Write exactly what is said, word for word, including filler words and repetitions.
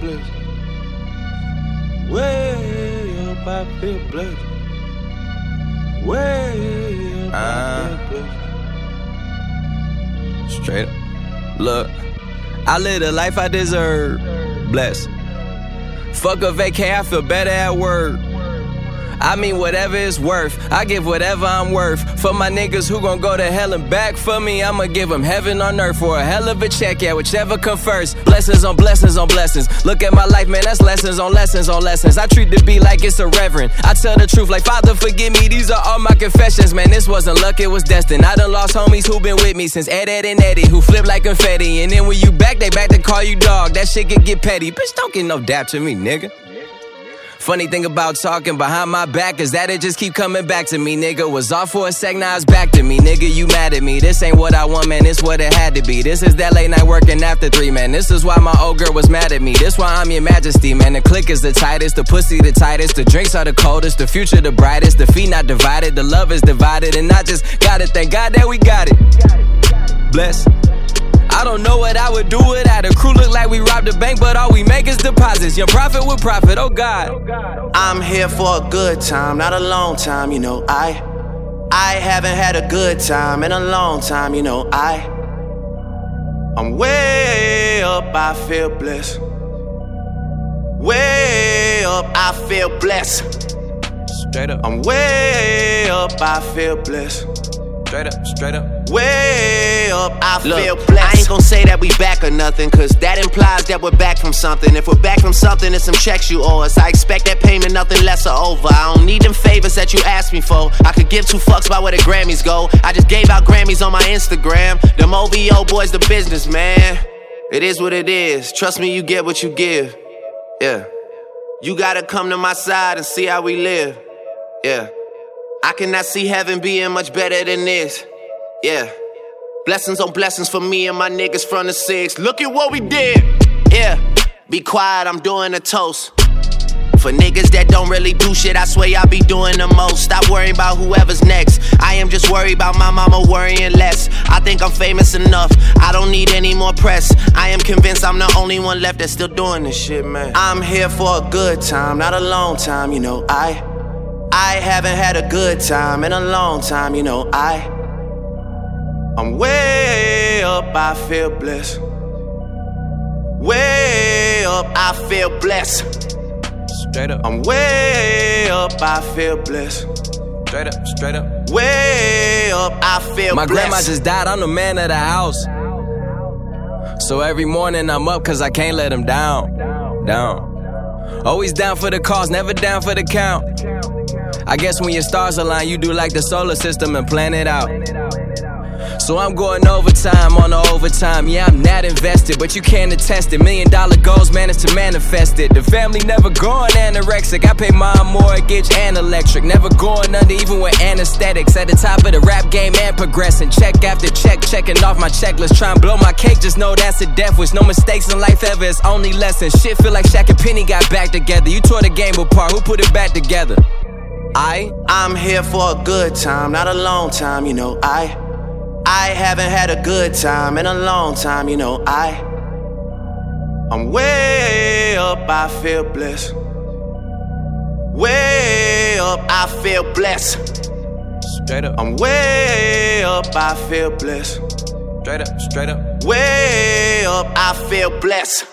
blessed. Way up, I feel blessed. Way up, I feel blessed. Straight up. Look, I live the life I deserve. Blessed. Fuck a vacay, I feel better at work. I mean whatever it's worth, I give whatever I'm worth. For my niggas who gon' go to hell and back for me, I'ma give them heaven on earth for a hell of a check, yeah, whichever come first. Blessings on blessings on blessings. Look at my life, man, that's lessons on lessons on lessons. I treat the beat like it's a reverend. I tell the truth like, Father, forgive me, these are all my confessions. Man, this wasn't luck, it was destined. I done lost homies who been with me since Ed, Ed, and Eddie, who flip like confetti. And then when you back, they back to call you dog. That shit can get petty. Bitch, don't get no dap to me, nigga. Funny thing about talking behind my back is that it just keep coming back to me, nigga. Was off for a sec, now it's back to me, nigga. You mad at me? This ain't what I want, man. This what it had to be. This is that late night working after three, man. This is why my old girl was mad at me. This why I'm your majesty, man. The click is the tightest, the pussy the tightest, the drinks are the coldest, the future the brightest, the feet not divided, the love is divided, and I just gotta thank God that we got it. Bless. I don't know what I would do without a crew. Look like we robbed a bank, but all we make is deposits. Young profit with profit, oh God. I'm here for a good time, not a long time, you know. I I haven't had a good time in a long time, you know. I I'm way up, I feel blessed. Way up, I feel blessed. Straight up. I'm way up, I feel blessed. Straight up, straight up. Way up, I Look, feel blessed. I ain't gon' say that we back or nothing, cause that implies that we're back from something. If we're back from something, it's some checks you owe us. I expect that payment, nothing less or over. I don't need them favors that you asked me for. I could give two fucks about where the Grammys go. I just gave out Grammys on my Instagram. Them O V O boys, the business, man. It is what it is. Trust me, you get what you give. Yeah. You gotta come to my side and see how we live. Yeah. I cannot see heaven being much better than this. Yeah. Blessings on blessings for me and my niggas from the six. Look at what we did. Yeah. Be quiet, I'm doing a toast. For niggas that don't really do shit, I swear I be doing the most. Stop worrying about whoever's next. I am just worried about my mama worrying less. I think I'm famous enough, I don't need any more press. I am convinced I'm the only one left that's still doing this shit, man. I'm here for a good time, not a long time, you know. I I haven't had a good time in a long time, you know. I I'm way up, I feel blessed. Way up, I feel blessed. Straight up. I'm way up, I feel blessed. Straight up, straight up. Way up, I feel My blessed. grandma just died, I'm the man of the house. So every morning I'm up cause I can't let him down. Down. Always down for the cause, never down for the count. I guess when your stars align, you do like the solar system and plan it out. So I'm going overtime on the overtime. Yeah, I'm not invested, but you can't attest it. Million dollar goals managed to manifest it. The family never going anorexic. I pay my mortgage and electric. Never going under even with anesthetics. At the top of the rap game and progressing. Check after check, checking off my checklist. Try and blow my cake, just know that's a death wish. No mistakes in life ever, it's only lessons. Shit feel like Shaq and Penny got back together. You tore the game apart, who put it back together? I, I'm here for a good time, not a long time, you know. I I haven't had a good time in a long time, you know. I I'm way up, I feel blessed. Way up, I feel blessed. Straight up. I'm way up, I feel blessed. Straight up, straight up. Way up, I feel blessed.